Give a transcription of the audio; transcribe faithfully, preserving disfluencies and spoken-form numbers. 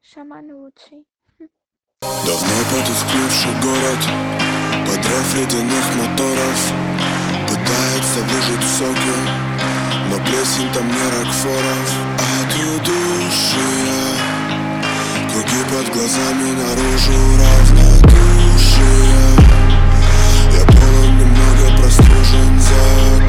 Шаман лучший. Давно потускневший город под рев ледяных моторов пытается выжать соки, но плесень там не Рокфоров. От удушья круги под глазами, наружу равнодушие. Я полон, немного простужен, за